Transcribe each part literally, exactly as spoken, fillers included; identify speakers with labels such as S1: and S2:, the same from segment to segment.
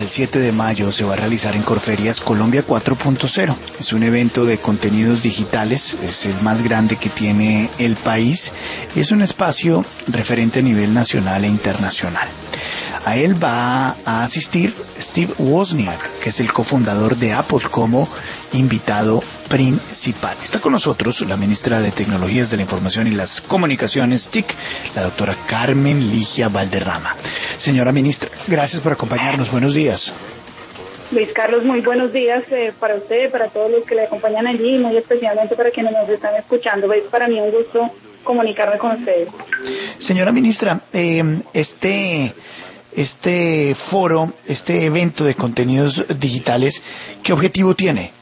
S1: El siete de mayo se va a realizar en Corferias Colombia cuatro punto cero. Es un evento de contenidos digitales, es el más grande que tiene el país y es un espacio referente a nivel nacional e internacional. A él va a asistir Steve Wozniak, que es el cofundador de Apple, como invitado principal. Está con nosotros la ministra de Tecnologías de la Información y las Comunicaciones, T I C, la doctora Carmen Ligia Valderrama. Señora ministra, gracias por acompañarnos. Buenos días.
S2: Luis Carlos, muy buenos días eh, para usted, para todos los que le acompañan allí y muy especialmente para quienes nos están escuchando. Es para mí un gusto comunicarme con ustedes.
S1: Señora ministra, eh, este... Este foro, este evento de contenidos digitales, ¿qué objetivo tiene?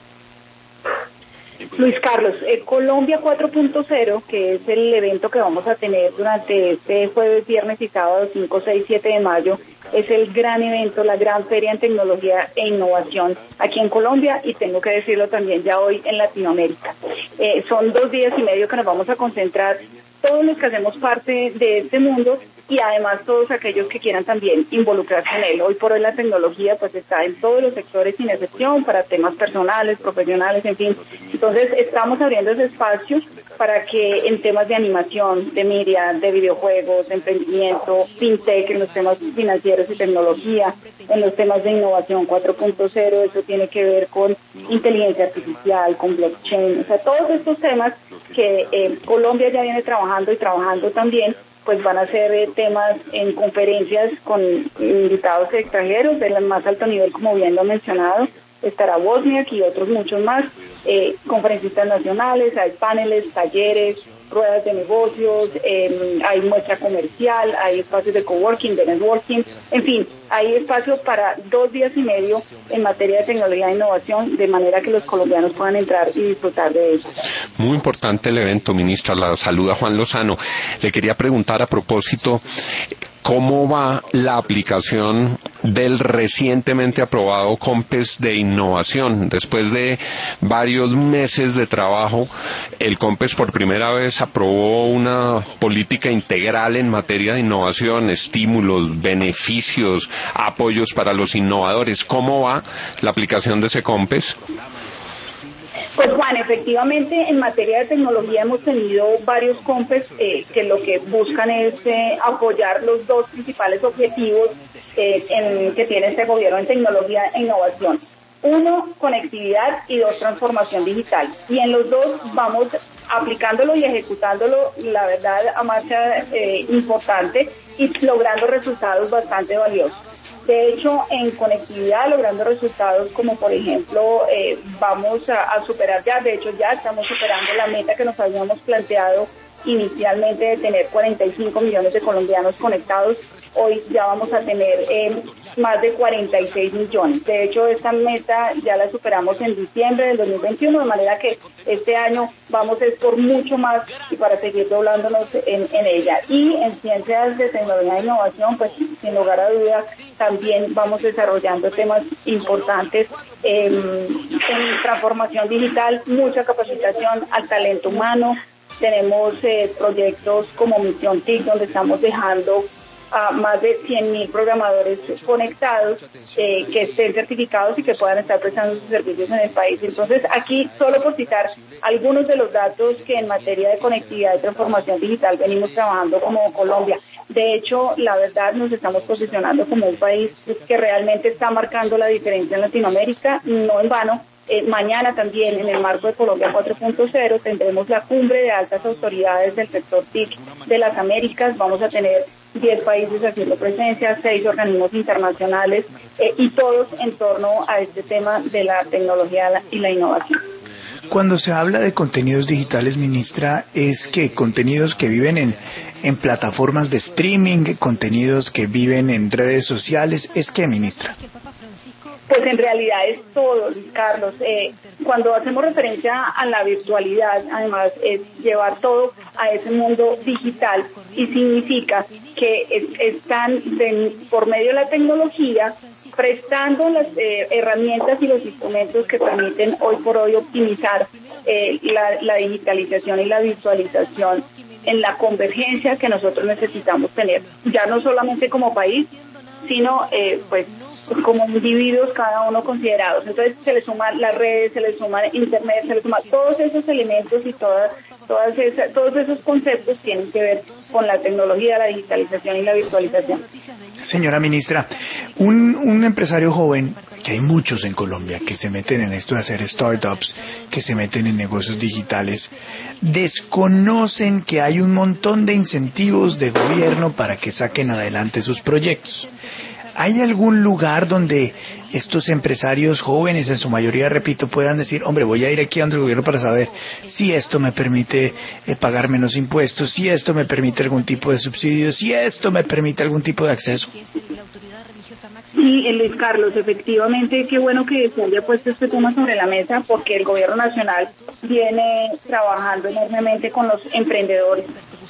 S2: Luis Carlos, eh, Colombia cuatro punto cero, que es el evento que vamos a tener durante este jueves, viernes y sábado cinco, seis, siete de mayo, es el gran evento, la gran feria en tecnología e innovación aquí en Colombia y tengo que decirlo también ya hoy en Latinoamérica. Eh, son dos días y medio que nos vamos a concentrar todos los que hacemos parte de este mundo y además todos aquellos que quieran también involucrarse en él. Hoy por hoy la tecnología pues está en todos los sectores sin excepción, para temas personales, profesionales, en fin. Entonces estamos abriendo ese espacio para que en temas de animación, de media, de videojuegos, de emprendimiento, fintech, en los temas financieros y tecnología, en los temas de innovación cuatro punto cero, eso tiene que ver con inteligencia artificial, con blockchain, o sea, todos estos temas que eh, Colombia ya viene trabajando y trabajando también, pues van a ser eh, temas en conferencias con invitados extranjeros del más alto nivel, como bien lo ha mencionado. Estará Wozniak y otros muchos más, eh, conferencistas nacionales, hay paneles, talleres, ruedas de negocios, eh, hay muestra comercial, hay espacios de coworking, de networking, en fin, hay espacio para dos días y medio en materia de tecnología e innovación, de manera que los colombianos puedan entrar y disfrutar de eso.
S3: Muy importante el evento, ministra. La saluda Juan Lozano. Le quería preguntar a propósito, ¿cómo va la aplicación del recientemente aprobado COMPES de innovación? Después de varios meses de trabajo, el COMPES por primera vez aprobó una política integral en materia de innovación, estímulos, beneficios, apoyos para los innovadores. ¿Cómo va la aplicación de ese COMPES?
S2: Pues Juan, efectivamente en materia de tecnología hemos tenido varios COMPES eh, que lo que buscan es eh, apoyar los dos principales objetivos eh, en, que tiene este gobierno en tecnología e innovación. Uno, conectividad y dos, transformación digital. Y en los dos vamos aplicándolo y ejecutándolo, la verdad, a marcha eh, importante y logrando resultados bastante valiosos. De hecho, en conectividad, logrando resultados como, por ejemplo, eh, vamos a, a superar ya, de hecho ya estamos superando la meta que nos habíamos planteado inicialmente de tener cuarenta y cinco millones de colombianos conectados. Hoy ya vamos a tener eh, más de cuarenta y seis millones. De hecho, esta meta ya la superamos en diciembre del dos mil veintiuno, de manera que este año vamos a ir por mucho más y para seguir doblándonos en, en ella. Y en ciencias de tecnología e innovación, pues sin lugar a dudas, también vamos desarrollando temas importantes eh, en transformación digital, mucha capacitación al talento humano. Tenemos eh, proyectos como Misión T I C, donde estamos dejando a más de cien mil programadores conectados eh, que estén certificados y que puedan estar prestando sus servicios en el país. Entonces, aquí, solo por citar algunos de los datos que en materia de conectividad y transformación digital venimos trabajando como Colombia. De hecho, la verdad, nos estamos posicionando como un país que realmente está marcando la diferencia en Latinoamérica, no en vano. Eh, mañana también, en el marco de Colombia cuatro punto cero, tendremos la cumbre de altas autoridades del sector T I C de las Américas. Vamos a tener diez países haciendo presencia, seis organismos internacionales eh, y todos en torno a este tema de la tecnología y la innovación.
S1: Cuando se habla de contenidos digitales, ministra, es que contenidos que viven en, en plataformas de streaming, contenidos que viven en redes sociales, ¿es qué, ministra?
S2: Pues en realidad es todo, Luis Carlos. Eh, cuando hacemos referencia a la virtualidad, además es llevar todo a ese mundo digital y significa que es, están de, por medio de la tecnología prestando las eh, herramientas y los instrumentos que permiten hoy por hoy optimizar eh, la, la digitalización y la virtualización en la convergencia que nosotros necesitamos tener, ya no solamente como país, sino eh, pues pues, como individuos cada uno considerados. Entonces se le suman las redes, se le suma internet, se le suma todos esos elementos y todas, todas esas, todos esos conceptos tienen que ver con la tecnología, la digitalización y la virtualización.
S1: Señora ministra, un, un empresario joven, que hay muchos en Colombia que se meten en esto de hacer startups, que se meten en negocios digitales, desconocen que hay un montón de incentivos de gobierno para que saquen adelante sus proyectos. ¿Hay algún lugar donde estos empresarios jóvenes, en su mayoría, repito, puedan decir, hombre, voy a ir aquí ante el gobierno para saber si esto me permite eh, pagar menos impuestos, si esto me permite algún tipo de subsidio, si esto me permite algún tipo de acceso?
S2: Sí, Luis Carlos, efectivamente, qué bueno que se haya puesto este tema sobre la mesa porque el gobierno nacional viene trabajando enormemente con los emprendedores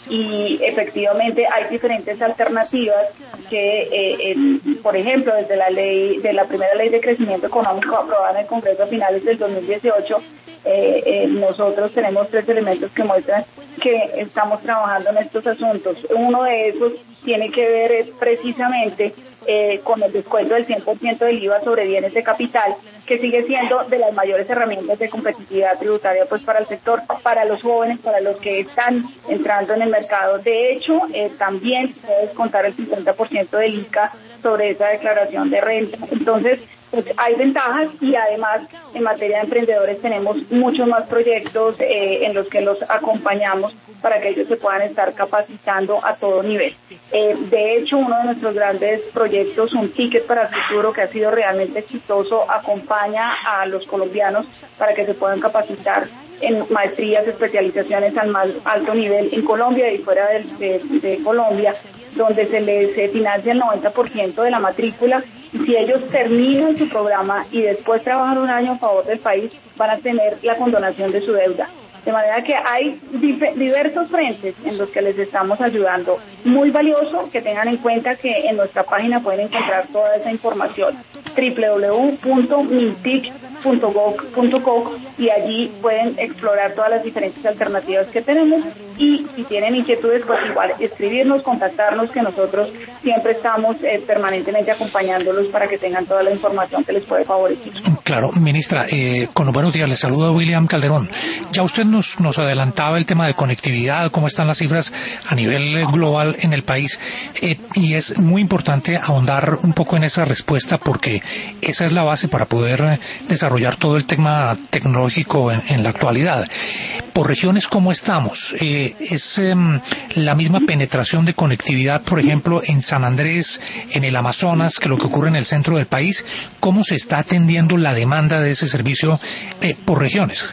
S2: y efectivamente hay diferentes alternativas que, eh, eh, por ejemplo, desde la ley, de la primera ley de crecimiento económico aprobada en el Congreso a finales del dos mil dieciocho, eh, eh, nosotros tenemos tres elementos que muestran que estamos trabajando en estos asuntos. Uno de esos tiene que ver eh, precisamente Eh, con el descuento del cien por ciento del I V A sobre bienes de capital, que sigue siendo de las mayores herramientas de competitividad tributaria pues para el sector, para los jóvenes, para los que están entrando en el mercado. De hecho, eh, también se debe descontar el cincuenta por ciento del I C A sobre esa declaración de renta. Entonces, pues hay ventajas y además en materia de emprendedores tenemos muchos más proyectos eh, en los que los acompañamos para que ellos se puedan estar capacitando a todo nivel. Eh, de hecho, uno de nuestros grandes proyectos, un ticket para el futuro que ha sido realmente exitoso, acompaña a los colombianos para que se puedan capacitar en maestrías, especializaciones al más alto nivel en Colombia y fuera de, de, de Colombia, donde se les eh, financia el noventa por ciento de la matrícula. Y si ellos terminan su programa y después trabajan un año a favor del país, van a tener la condonación de su deuda. De manera que hay dif- diversos frentes en los que les estamos ayudando. Muy valioso que tengan en cuenta que en nuestra página pueden encontrar toda esa información, doble u doble u doble u punto mintic punto gov punto co, y allí pueden explorar todas las diferentes alternativas que tenemos. Y si tienen inquietudes, pues igual escribirnos, contactarnos, que nosotros siempre estamos eh, permanentemente acompañándolos para que tengan toda la información que les puede favorecer.
S4: Claro, ministra, eh, con los buenos días, les saluda William Calderón. Ya usted nos, nos adelantaba el tema de conectividad, cómo están las cifras a nivel global en el país, eh, y es muy importante ahondar un poco en esa respuesta porque esa es la base para poder desarrollar todo el tema tecnológico en, en la actualidad. Por regiones, ¿cómo estamos? Eh, ¿Es eh, la misma penetración de conectividad, por ejemplo, en San Andrés, en el Amazonas, que lo que ocurre en el centro del país? ¿Cómo se está atendiendo la demanda de ese servicio eh, por regiones?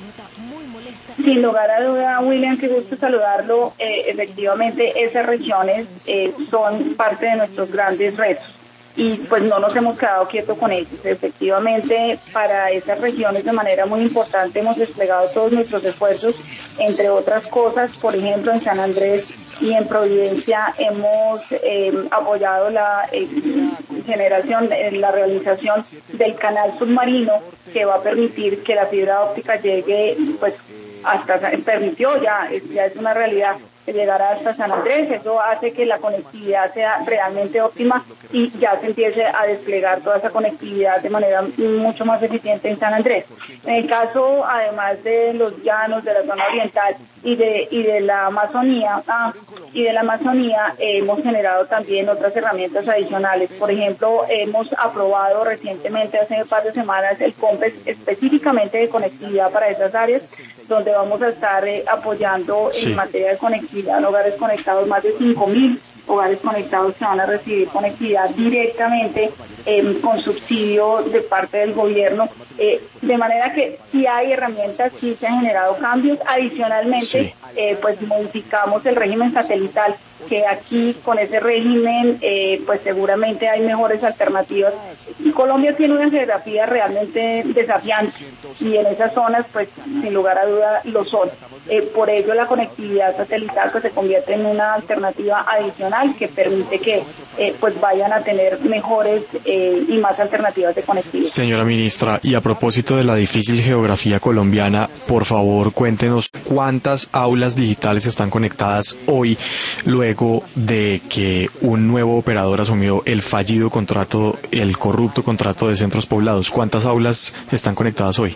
S2: Sin lugar a duda, William, qué gusto saludarlo. Eh, efectivamente, esas regiones eh, son parte de nuestros grandes retos. Y pues no nos hemos quedado quietos con ellos. Efectivamente, para esas regiones de manera muy importante hemos desplegado todos nuestros esfuerzos, entre otras cosas, por ejemplo, en San Andrés y en Providencia hemos eh, apoyado la eh, generación, eh, la realización del canal submarino que va a permitir que la fibra óptica llegue, pues hasta, permitió ya, ya es una realidad, llegar hasta San Andrés. Eso hace que la conectividad sea realmente óptima y ya se empiece a desplegar toda esa conectividad de manera mucho más eficiente en San Andrés. En el caso, además de los llanos, de la zona oriental y de y de la Amazonía, ah, y de la Amazonía eh, hemos generado también otras herramientas adicionales. Por ejemplo, hemos aprobado recientemente, hace un par de semanas, el COMPES específicamente de conectividad para esas áreas, donde vamos a estar eh, apoyando sí. en materia de conectividad en hogares conectados, más de cinco mil hogares conectados que van a recibir conectividad directamente eh, con subsidio de parte del gobierno, eh, de manera que sí hay herramientas, sí se han generado cambios. Adicionalmente, sí. eh, pues modificamos el régimen satelital, que aquí con ese régimen eh, pues seguramente hay mejores alternativas. Y Colombia tiene una geografía realmente desafiante y en esas zonas pues sin lugar a duda lo son. Eh, por ello la conectividad satelital pues se convierte en una alternativa adicional que permite que eh, pues vayan a tener mejores eh, y más alternativas de conectividad.
S5: Señora ministra, y a propósito de la difícil geografía colombiana, por favor cuéntenos ¿cuántas aulas digitales están conectadas hoy luego de que un nuevo operador asumió el fallido contrato, el corrupto contrato de centros poblados? ¿Cuántas aulas están conectadas hoy?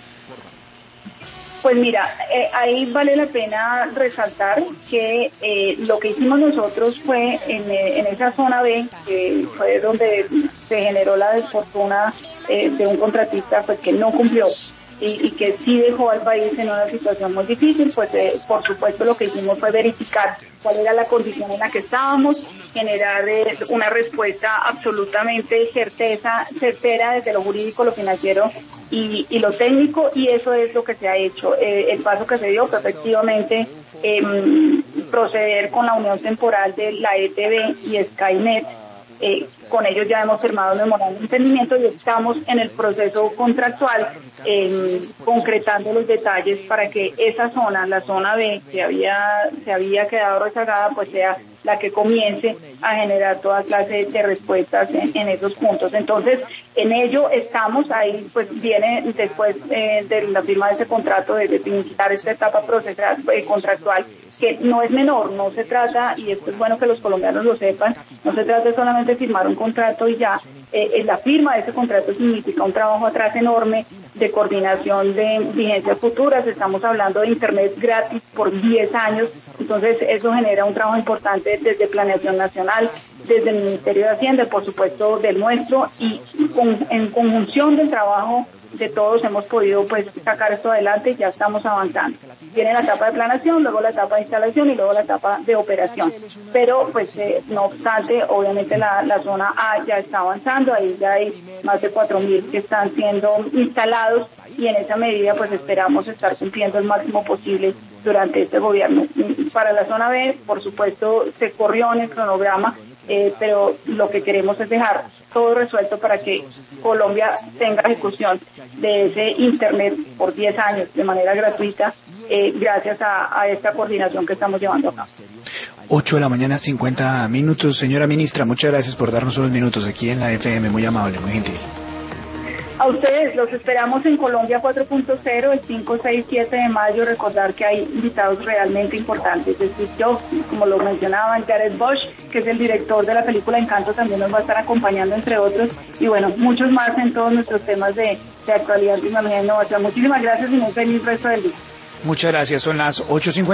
S2: Pues mira, eh, ahí vale la pena resaltar que eh, lo que hicimos nosotros fue en, eh, en esa zona B, que fue donde se generó la desfortuna eh, de un contratista pues que no cumplió y, y que sí dejó al país en una situación muy difícil, pues eh, por supuesto lo que hicimos fue verificar cuál era la condición en la que estábamos, generar eh, una respuesta absolutamente certeza, certera desde lo jurídico, lo financiero y, y lo técnico, y eso es lo que se ha hecho. Eh, el paso que se dio fue efectivamente eh, proceder con la unión temporal de la E T V y Skynet. Eh, con ellos ya hemos firmado el memorándum de entendimiento y estamos en el proceso contractual eh, concretando los detalles para que esa zona, la zona B, que había se había quedado rezagada, pues sea la que comience a generar toda clase de respuestas en, en esos puntos. Entonces, en ello estamos, ahí pues viene después eh, de la firma de ese contrato, de definitar esta etapa procesal, eh, contractual, que no es menor, no se trata, y esto es bueno que los colombianos lo sepan, no se trata solamente de firmar un contrato y ya, eh, la firma de ese contrato significa un trabajo atrás enorme de coordinación de vigencias futuras, estamos hablando de internet gratis por diez años, entonces eso genera un trabajo importante desde Planeación Nacional, desde el Ministerio de Hacienda, por supuesto del nuestro, y con, en conjunción del trabajo de todos hemos podido pues sacar esto adelante y ya estamos avanzando. Viene la etapa de planeación, luego la etapa de instalación y luego la etapa de operación. Pero pues eh, no obstante, obviamente la, la zona A ya está avanzando, ahí ya hay más de cuatro mil que están siendo instalados y en esa medida pues esperamos estar cumpliendo el máximo posible durante este gobierno. Para la zona B, por supuesto, se corrió en el cronograma, eh, pero lo que queremos es dejar todo resuelto para que Colombia tenga ejecución de ese Internet por diez años de manera gratuita, eh, gracias a, a esta coordinación que estamos llevando a cabo.
S1: ocho de la mañana, cincuenta minutos. Señora ministra, muchas gracias por darnos unos minutos aquí en la F M, muy amable, muy gentil.
S2: A ustedes, los esperamos en Colombia cuatro punto cero el cinco, seis, siete de mayo. Recordar que hay invitados realmente importantes. Desde yo, como lo mencionaban, Jared Bosch, que es el director de la película Encanto, también nos va a estar acompañando, entre otros. Y bueno, muchos más en todos nuestros temas de, de actualidad, tecnología e innovación. Muchísimas gracias y un feliz resto del día.
S1: Muchas gracias, son las ocho cincuenta.